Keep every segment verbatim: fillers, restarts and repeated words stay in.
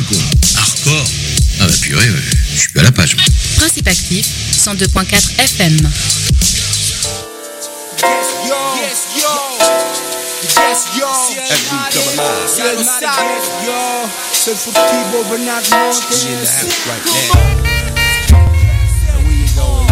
quoi. Hardcore. Ah bah purée, ouais, je suis plus à la page. Principe actif, cent deux virgule quatre F M. Yes, yo. Yes, yo. Yes, yo. Yes, yo. Seul for keyboard, Bernard Montes. In the house right now. And where you going?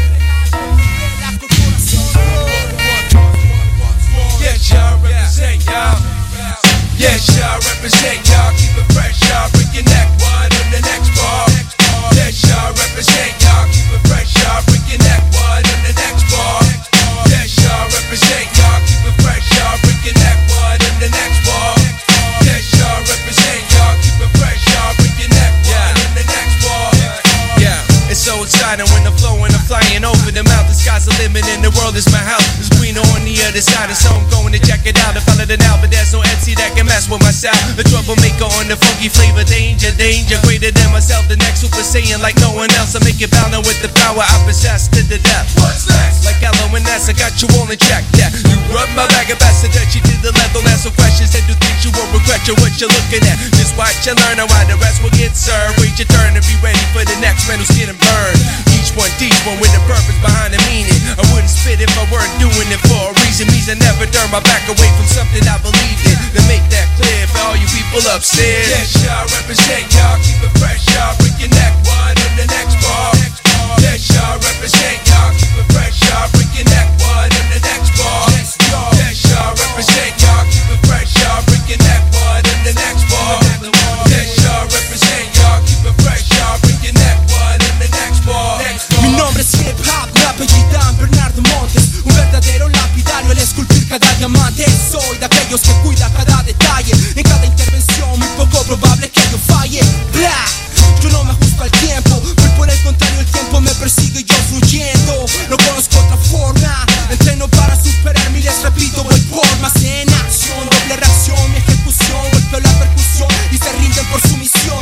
Yes, y'all represent y'all. Yes, y'all represent y'all. Keep it fresh, y'all. Break your neck, one in the next bar. Yes, y'all represent y'all. Keep it fresh, y'all. Break your neck, one in the next bar. Yes, y'all represent y'all. Keep it fresh, y'all. Break your neck, one in the next bar. Yes, y'all represent y'all. Keep it fresh, y'all. Break your neck, one in the next bar. Yeah, it's so exciting when I'm flowing, I'm flying over the mountain. The sky's the limit and the world is my house. There's greener on the other side, and so I'm going to check it out. I found it out, but there's no M C that can mess with my style. The troublemaker on the funky flavor, danger, danger. Greater than myself, the next super saiyan like no one else. I make it bound with the power I possess to the death. What's next? Like Ella and S, I got you all in check. Yeah, you rub my back and pass the dirt, you did the level. Ask some questions and do things you won't regret. You what you're looking at. Just watch and learn, and why the rest will get served. Wait your turn and be ready for the next man who's getting burned. Each one teach one with a purpose behind the meaning. I wouldn't spit if I weren't doing it for a reason. Means I never turn my back away from something I believe in. To make that clear for all you people upstairs. Yes, y'all represent y'all. Keep it fresh, y'all. Break your neck, one in the next bar. Yes, y'all represent y'all. Keep it fresh, y'all. Break your neck, one in the next bar. Yes, y'all represent y'all. Keep it fresh, y'all. Break your neck, one in the next bar. Yes, y'all represent y'all. Keep it fresh, y'all. Break your neck, one in the next bar. Mi nombre es Hip Hop, mi apellida Bernardo Montes. Un verdadero lapidario al esculpir cada diamante. Soy de aquellos que cuida cada detalle. En cada intervención muy poco probable que yo falle. Blah. Yo no me ajusto al tiempo, muy por el contrario el tiempo me persigue y yo fluyendo. No conozco otra forma, entreno para superar miles, repito, voy por más en acción. Doble reacción, mi ejecución, golpeo la percusión y se rinden por su misión.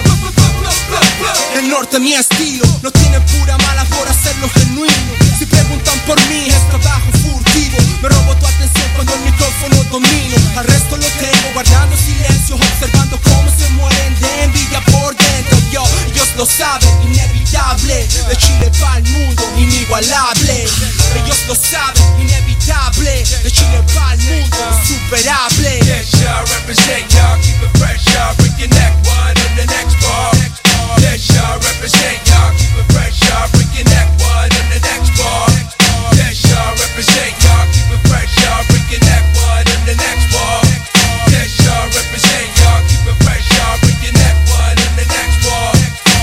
El norte mi estilo, no tiene pura mala por hacerlo genuino. Si preguntan por mí es trabajo furtivo. Me robo tu atención cuando el micrófono domino. Al resto lo tengo guardando silencio, observando cómo se mueren de envidia por dentro. Yo, ellos lo saben, inevitable. De Chile para el mundo, inigualable. Ellos lo saben, inevitable. De Chile para el mundo, insuperable. Yes, y'all represent y'all. Keep it fresh, y'all. Break your neck, one in the next bar. Yes, y'all represent y'all. Keep it fresh, y'all. Break your neck, one in the next bar. Yes, y'all represent y'all. Keep it fresh, y'all. Break your neck, one in the next bar. Yes, y'all represent y'all. Keep it fresh, y'all. Break your neck, one in the next bar.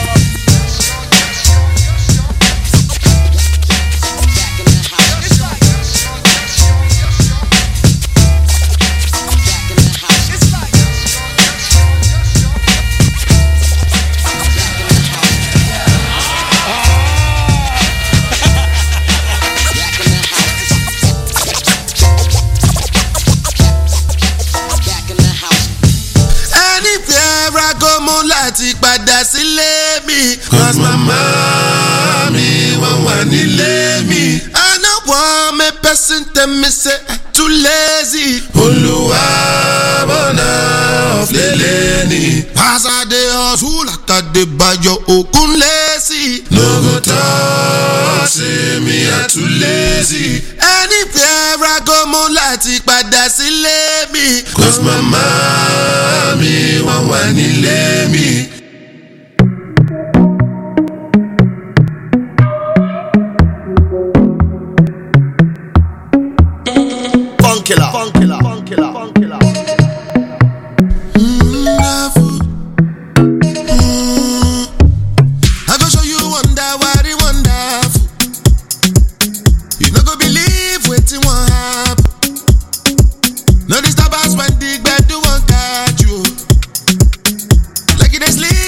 Láti padà sílé mi, cause mama mi wọ́n wà nílé mi. I no want me person tell me say I too lazy. Olúwa bọ̀nà ọ̀flẹ̀lẹ̀ ni. As I dey hustle like I dey Bayo Okun lazy. No go talk say me I too lazy. Anywhere I go mo láti padà sílé mi, cause mama mi wọ́n wà nílé mi. Funkilla, funkilla, funkilla, funkilla. Mm, mm. I go show you wonder, what it wonderful. You no go believe wetin wan happen. No disturb us when the bed do one catch you. Like you dey sleep.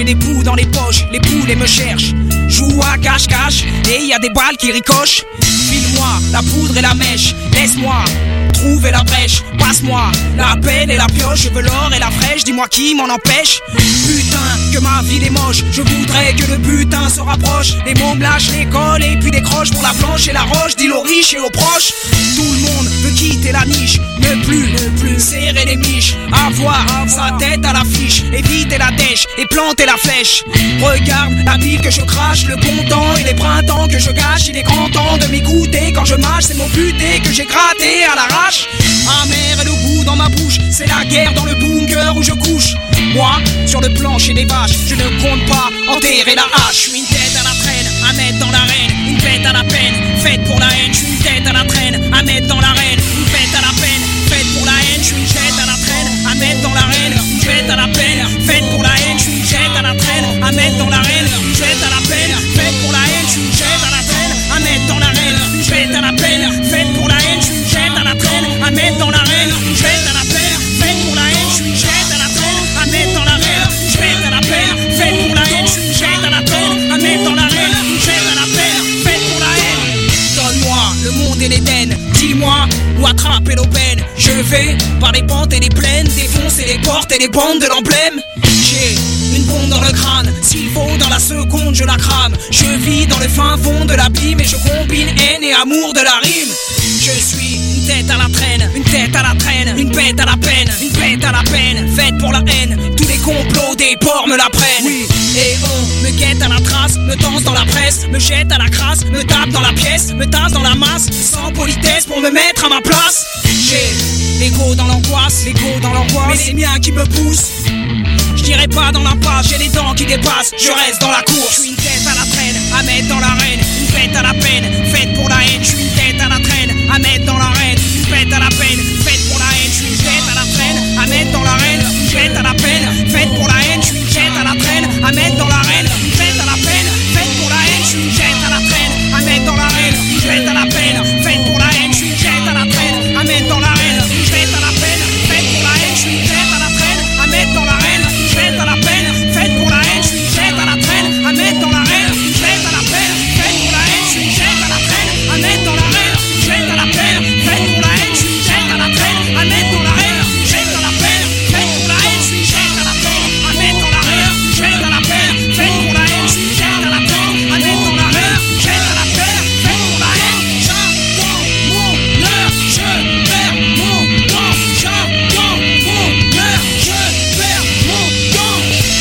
j'ai des poux dans les poches, les poulets me cherchent. Joue à cache-cache et y a des balles qui ricochent. File-moi la poudre et la mèche, laisse-moi trouver la brèche. Passe-moi la pelle et la pioche, je veux l'or et la fraîche, dis-moi qui m'en empêche. Putain que ma ville est moche, je voudrais que le butin se rapproche. Les mots me lâchent l'école et puis décrochent pour la planche et la roche. Dis-le aux riches et aux proches. Tout le monde veut quitter la niche, ne plus, ne plus serrer les miches. Avoir sa tête à l'affiche, éviter la dèche et planter la flèche. Regarde la bille que je crache, le bon temps et les printemps que je gâche. Il est grand temps de m'écouter quand je mâche, c'est mon buté que j'ai gratté à l'arrache. Amer et le goût dans ma bouche, c'est la guerre dans le bunker où je couche. Moi, sur le plancher des vaches, je ne compte pas enterrer la hache. Je suis une tête à la traîne, à mettre dans l'arène, une bête à la peine, faite pour la haine. Je suis une tête à la traîne, à mettre dans l'arène, une bête à la peine, faite pour la haine. Je suis une tête à la traîne, à mettre dans l'arène, une bête à la peine, faite pour la haine. Je suis une tête à la traîne, à mettre dans l'arène, une bête à la peine, faite pour la haine. Je suis une tête à la traîne, à mettre dans l'arène, une bête à la peine, faite pour la haine. Je suis une tête à la traîne, à mettre dans l'arène, une bête à la peine, faite pour la haine. Je suis une tête à la traîne, à mettre dans l'arène, une bête à la peine, faite pour la haine. Je suis une tête à la peine, à mettre dans l'arène, une bête à la peine, faite pour la haine. Donne-moi le monde et l'Éden, dis-moi où attraper l'aubaine. Je vais par les pentes et les plaines, défoncer les portes et les bandes de l'emblème. J'ai une bombe dans le crâne, s'il faut dans la seconde je la crame. Je vis dans le fin fond de l'abîme et je combine haine et amour de la rime. Je suis une tête à la traîne, une tête à la traîne, une bête à la peine, une bête à la peine, faite pour la haine. Tous les complots des porcs me la prennent. Oui. Et on me guette à la trace, me danse dans la presse, me jette à la crasse, me tape dans la pièce, me tasse dans la masse, sans politesse pour me mettre à ma place. J'ai l'ego dans l'angoisse, l'ego dans l'angoisse, mais c'est miens qui me poussent. Je dirais pas dans l'impasse, j'ai les dents qui dépassent, je reste dans la course. Je suis une tête à la traîne, à mettre dans l'arène, une bête à la peine, faite pour la haine. Je suis une tête à la traîne, à mettre dans l'arène, une bête à la peine, faite pour la haine. Je suis une tête à la traîne, à mettre dans l'arène, une bête à la peine, faite pour la haine. Je suis une tête à la traîne, à mettre dans l'arène, une bête à la peine, faite pour la haine. Je suis une tête à la traîne, à mettre dans l'arène, une bête à la peine, faite pour la haine. Je suis une tête à la traîne, à mettre dans l'arène, une bête à la peine, faite pour la haine. Je suis une tête à la traîne, à mettre dans l'arène, une bête à la peine, faite pour la haine. Je suis une tête à la traîne, à mettre dans l'arène, une bête à la peine, faite pour la haine. Je suis une tête à la traîne, à mettre dans l'arène, une bête à la peine, faite pour la haine. Je suis une tête à la traîne, à mettre dans l'arène, une bête à la peine, faite pour la haine. Je suis une tête à la traîne, à mettre dans l'arène, une bête à la peine, faite pour la haine. Je suis une tête à la traîne, à mettre dans l'arène, une bête à la peine, faite pour la haine. J'attends mon heure, je perds mon temps,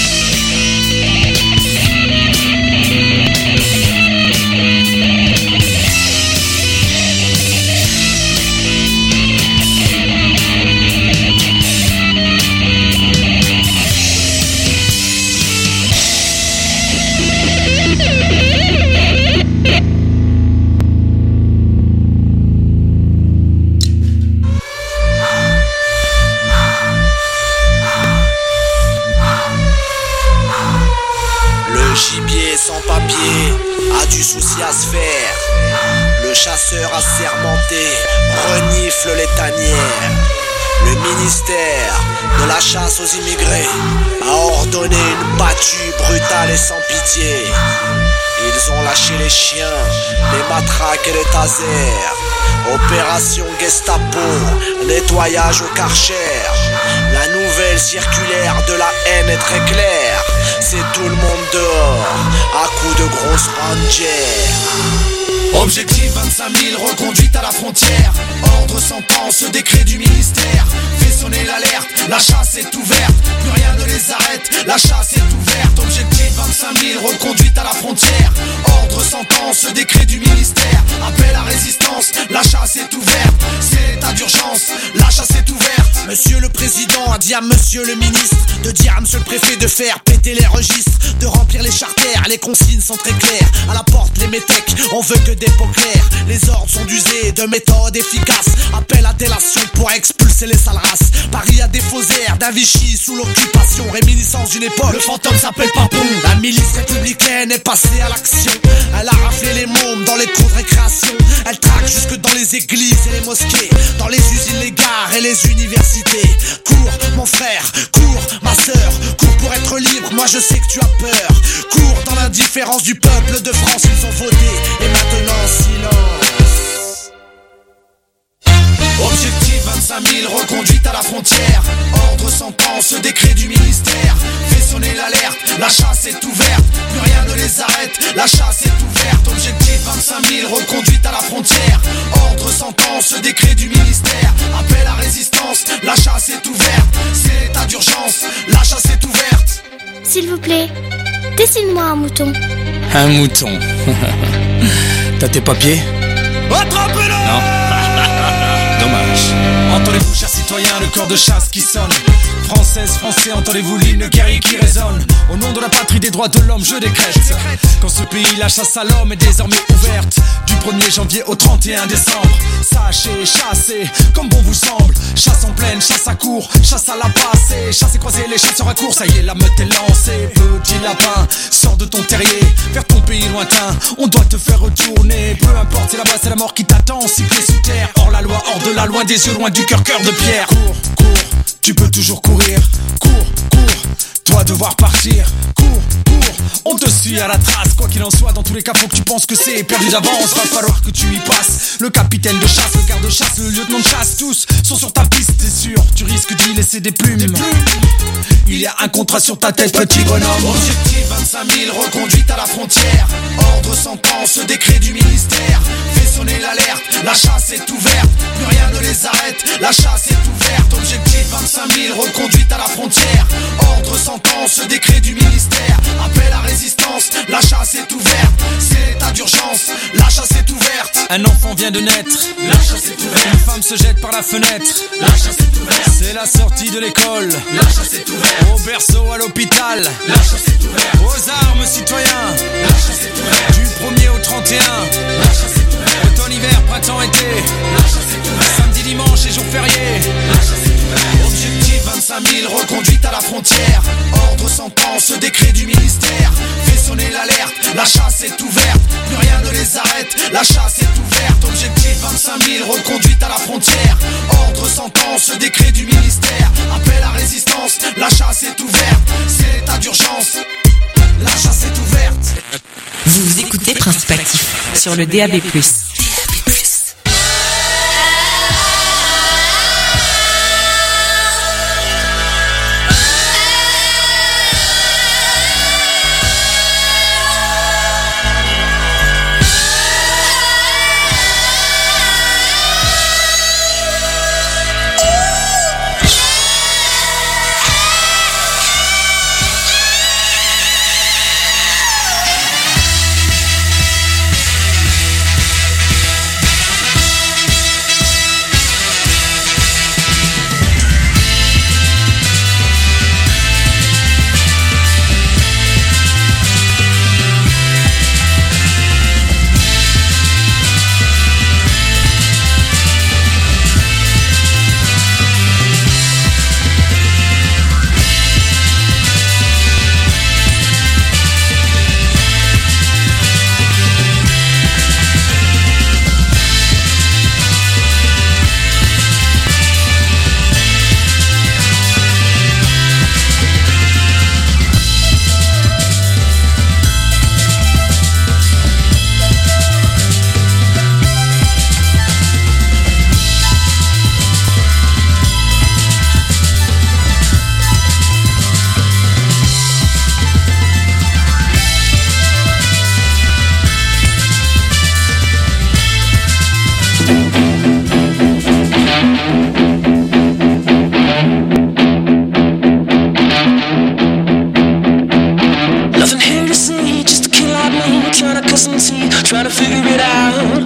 Le gibier sans papier a du souci à se faire. Le chasseur assermenté renifle les tanières. Le ministère de la chasse aux immigrés a ordonné une battue brutale et sans pitié. Ils ont lâché les chiens, les matraques et les tasers. Opération Gestapo, nettoyage au Karcher. La nouvelle circulaire de la haine est très claire. C'est tout le monde dehors, à coups de grosses rangers. Objectif vingt-cinq mille, reconduite à la frontière. Ordre sentence, décret du ministère. Fait sonner l'alerte, la chasse est ouverte. Plus rien ne les arrête, la chasse est ouverte. Objectif vingt-cinq mille, reconduite à la frontière. Ordre sentence, décret du ministère. Appel à résistance, la chasse est ouverte. C'est l'état d'urgence, la chasse est ouverte. Monsieur le président a dit à monsieur le ministre de dire à monsieur le préfet de faire péter les registres, de remplir les charters, les consignes sont très claires. À la porte les métèques, on veut que des pots clairs. Les ordres sont d'user de méthodes efficaces. Appel à délation pour expulser les sales races. Paris a des faux airs d'un Vichy sous l'occupation. Réminiscence d'une époque, le fantôme s'appelle Papon. La milice républicaine est passée à l'action. Elle a raflé les mômes dans les cours de récréation. Elle traque jusque dans les églises et les mosquées, dans les usines, les gares et les universités. Cours mon frère, cours ma sœur, cours pour pour être libre, moi je sais que tu as peur. Cours dans l'indifférence du peuple de France, ils ont voté et maintenant silence. Objectif vingt-cinq mille, reconduite à la frontière. Ordre sentence, décret du ministère. Fait sonner l'alerte, la chasse est ouverte. Plus rien ne les arrête, la chasse est ouverte. Objectif vingt-cinq mille, reconduite à la frontière. Ordre sentence, décret du ministère. Appel à résistance, la chasse est ouverte. C'est l'état d'urgence, la chasse est ouverte. S'il vous plaît, dessine-moi un mouton. Un mouton. T'as tes papiers? Attrapez-le! Non. Dommage. Entendez-vous, chers citoyens, le cœur de chasse qui sonne. Françaises, Français, entendez-vous l'hymne guerrier qui résonne. Au nom de la patrie des droits de l'homme, je décrète qu'en ce pays, la chasse à l'homme est désormais ouverte. Du premier janvier au trente et un décembre. Sachez, chassez, comme bon vous semble. Chasse en pleine, chasse à court, chasse à la passée. Chasse et croiser les chasseurs à court, ça y est, la meute est lancée. Petit lapin, sors de ton terrier, vers ton pays lointain, on doit te faire retourner. Peu importe, c'est là-bas, c'est la mort qui t'attend. Sifflé sous terre, hors la loi, hors de la loin des yeux, loin du cœur, cœur de pierre. Cours, cours, tu peux toujours courir. Cours, cours, toi devoir partir. Cours, cours, on te suit à la trace. Quoi qu'il en soit, dans tous les cas, faut que tu penses que c'est perdu d'avance. Va falloir que tu y passes. Le capitaine de chasse, le garde-chasse, le lieutenant de chasse, tous sont sur ta piste, t'es sûr. Tu risques d'y laisser des plumes. Des plumes. Il y a un contrat sur ta tête, petit bonhomme. Objectif vingt-cinq mille, reconduite à la frontière. Ordre sentence, décret du ministère. Fait sonner l'alerte, la chasse est ouverte. Plus rien ne les arrête, la chasse est ouverte. Objectif vingt-cinq mille, reconduite à la frontière. Ordre sentence, décret du ministère. Appel à résistance, la chasse est ouverte. C'est l'état d'urgence, la chasse est ouverte. Un enfant vient de naître, la chasse est ouverte. Une femme se jette par la fenêtre, la chasse est ouverte. C'est la sortie de l'école, la chasse est ouverte. Au berceau, à l'hôpital, la chasse est ouverte. Aux armes, citoyens, la chasse est ouverte. Du premier au trente et un, la chasse est ouverte. Automne, hiver, printemps, été, la chasse est ouverte. Samedi, dimanche et jour férié, la chasse est ouverte. Objectif vingt-cinq mille, reconduite à la frontière. Ordre sentence, décret du ministère. Fait sonner l'alerte, la chasse est ouverte. Plus rien ne les arrête, la chasse est ouverte. Objectif vingt-cinq mille, reconduite à la frontière. Ordre sentence, décret du ministère. Appel à résistance, la chasse est ouverte. C'est l'état d'urgence, la chasse est ouverte. Vous écoutez Principe Actif sur le D A B plus. Trying to figure it out.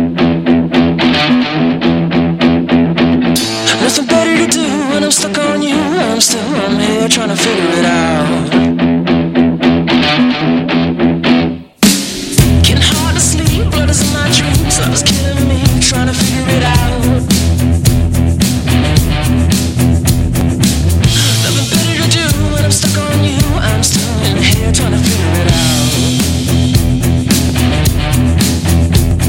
Nothing better to do when I'm stuck on you. I'm still I'm here trying to figure it out. Getting hard to sleep, blood is in my dreams. Love is killing me, trying to figure it out. Nothing better to do when I'm stuck on you. I'm still in here trying to figure it out.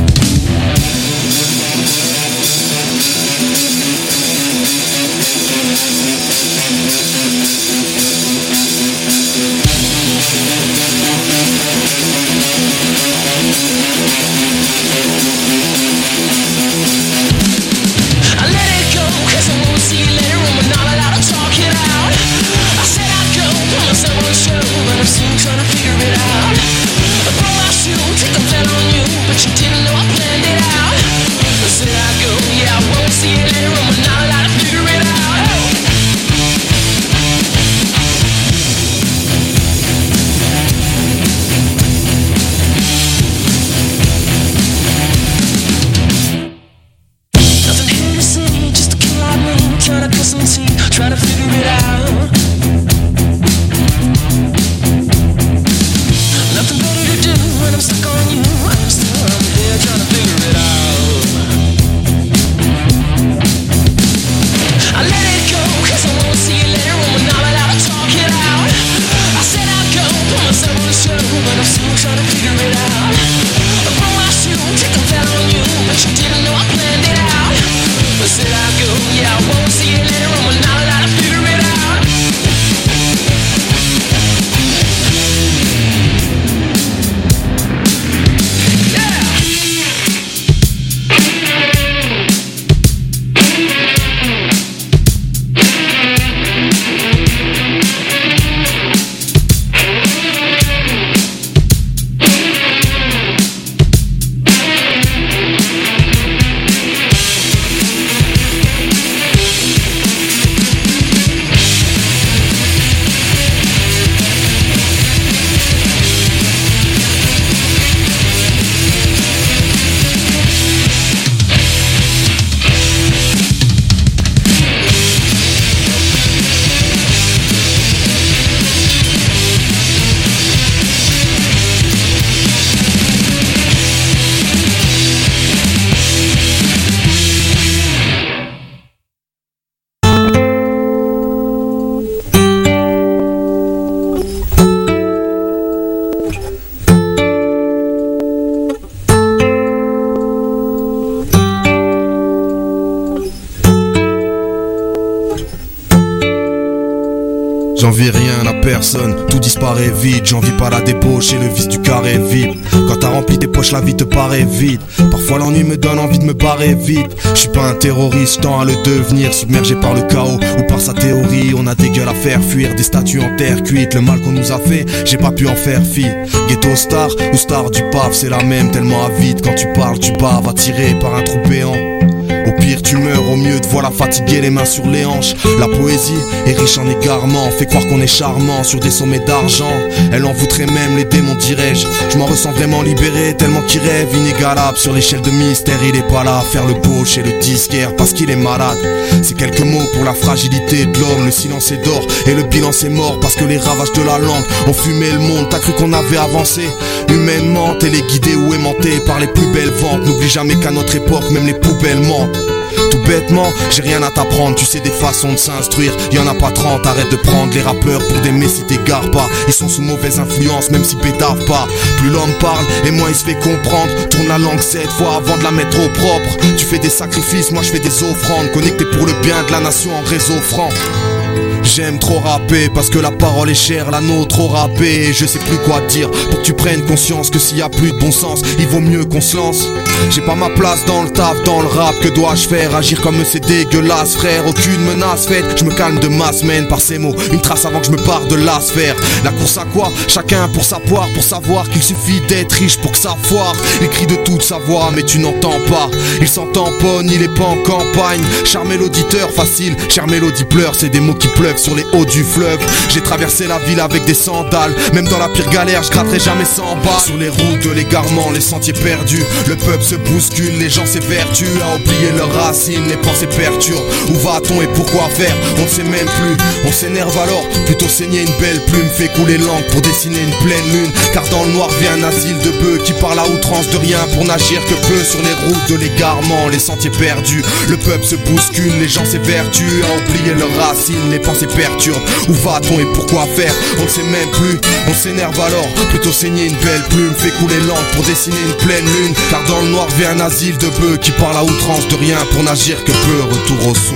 stuck on you. I'm still here trying to figure it out. I let it go, cause I won't see you later when we're not allowed to talk it out. I said I'd go, put myself on the show, but I'm still trying to figure it out. I broke my shoe, take a fell on you, but you didn't know I planned it out. I said I'd go, yeah, I won't see you later when we're not allowed to figure it out. J'envie rien à personne, tout disparaît vite. J'envie pas la débauche et le vice du carré vide. Quand t'as rempli tes poches, la vie te paraît vide. Parfois l'ennui me donne envie de me barrer vite. Je suis pas un terroriste, tant à le devenir. Submergé par le chaos ou par sa théorie. On a des gueules à faire fuir, des statues en terre cuite. Le mal qu'on nous a fait, j'ai pas pu en faire fi. Ghetto star ou star du paf, c'est la même, tellement avide. Quand tu parles, tu baves, attiré par un trou béant. Au pire tu meurs, au mieux te voilà fatigué, les mains sur les hanches. La poésie est riche en égarements, fait croire qu'on est charmant sur des sommets d'argent. Elle en voudrait même les démons, dirais-je. Je m'en ressens vraiment libéré, tellement qu'il rêve inégalable. Sur l'échelle de mystère, il est pas là à faire le beau chez le disquaire parce qu'il est malade. C'est quelques mots pour la fragilité de l'homme. Le silence est d'or et le bilan c'est mort, parce que les ravages de la langue ont fumé le monde. T'as cru qu'on avait avancé humainement, téléguidé ou aimanté par les plus belles ventes. N'oublie jamais qu'à notre époque, même les poubelles mentent. Tout bêtement, j'ai rien à t'apprendre, tu sais des façons de s'instruire. Y'en a pas trente, arrête de prendre les rappeurs pour des messies, t'égares pas. Ils sont sous mauvaise influence, même s'ils pétavent pas. Plus l'homme parle, et moins il se fait comprendre. Tourne la langue sept fois avant de la mettre au propre. Tu fais des sacrifices, moi je fais des offrandes. Connecté pour le bien de la nation en réseau franc. J'aime trop rapper parce que la parole est chère, la nôtre au râpé. Je sais plus quoi dire pour que tu prennes conscience que s'il y a plus de bon sens, il vaut mieux qu'on se lance. J'ai pas ma place dans le taf, dans le rap, que dois-je faire? Agir comme c'est dégueulasse frère, aucune menace faite. Je me calme de ma semaine par ces mots, une trace avant que je me barre de la sphère. La course à quoi? Chacun pour sa poire, pour savoir qu'il suffit d'être riche pour que ça foire. Il crie de toute sa voix mais tu n'entends pas. Il s'en tamponne, il est pas en campagne. Charmer l'auditeur facile, chère mélodie pleure. C'est des mots qui pleuvent sur les hauts du fleuve. J'ai traversé la ville avec des sandales. Même dans la pire galère, je gratterai jamais cent balles. Sur les routes de l'égarement, les sentiers perdus, le peuple se bouscule, les gens s'évertuent à oublier leurs racines, les pensées perturbent. Où va-t-on et pourquoi faire? On ne sait même plus, on s'énerve alors. Plutôt saigner une belle plume, fait couler l'encre pour dessiner une pleine lune. Car dans le noir vient un asile de bœufs qui parle à outrance de rien pour n'agir que peu. Sur les routes de l'égarement, les sentiers perdus, le peuple se bouscule, les gens s'évertuent à oublier leurs racines, les pensées perturbent. Où va-t-on et pourquoi faire? On ne sait même plus, on s'énerve alors. Plutôt saigner une belle plume, fait couler l'encre pour dessiner une pleine lune. Car dans le noir vient un asile de bœufs qui parle à outrance de rien pour n'agir que peu. Retour aux sources.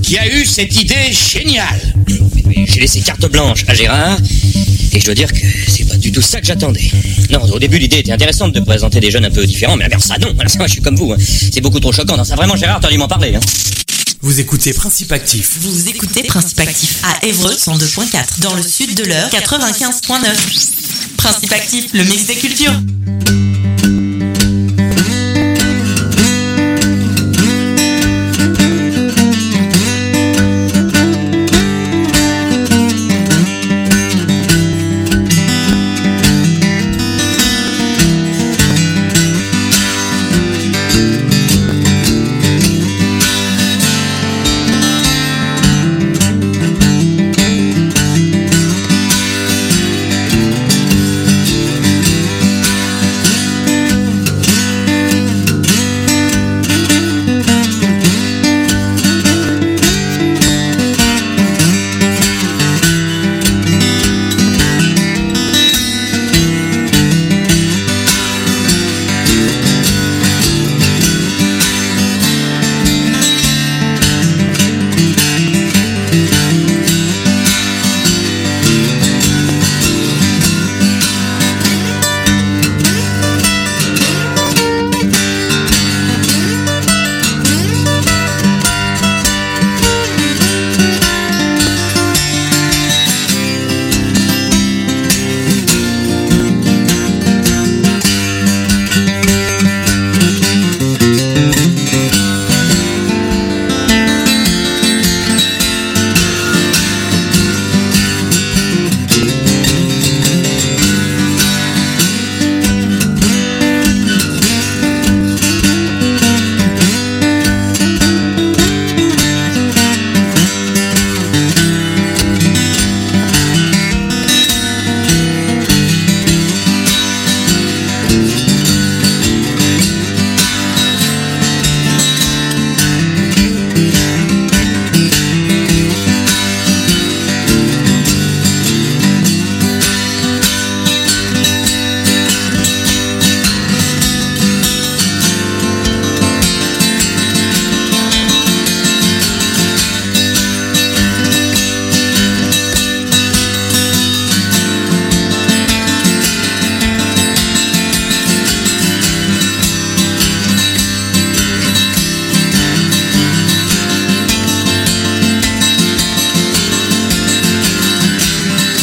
qui a eu cette idée géniale. J'ai laissé carte blanche à Gérard, et je dois dire que c'est pas du tout ça que j'attendais. Non, au début, l'idée était intéressante de présenter des jeunes un peu différents, mais à faire ça, non. Alors, ça, moi, je suis comme vous, hein. C'est beaucoup trop choquant. Non, ça, vraiment, Gérard, t'as dû m'en parler, hein. Vous écoutez Principe Actif. Vous écoutez Principe Actif à Évreux cent deux point quatre, dans le sud de l'Eure quatre-vingt-quinze point neuf. Principe Actif, le mix des cultures.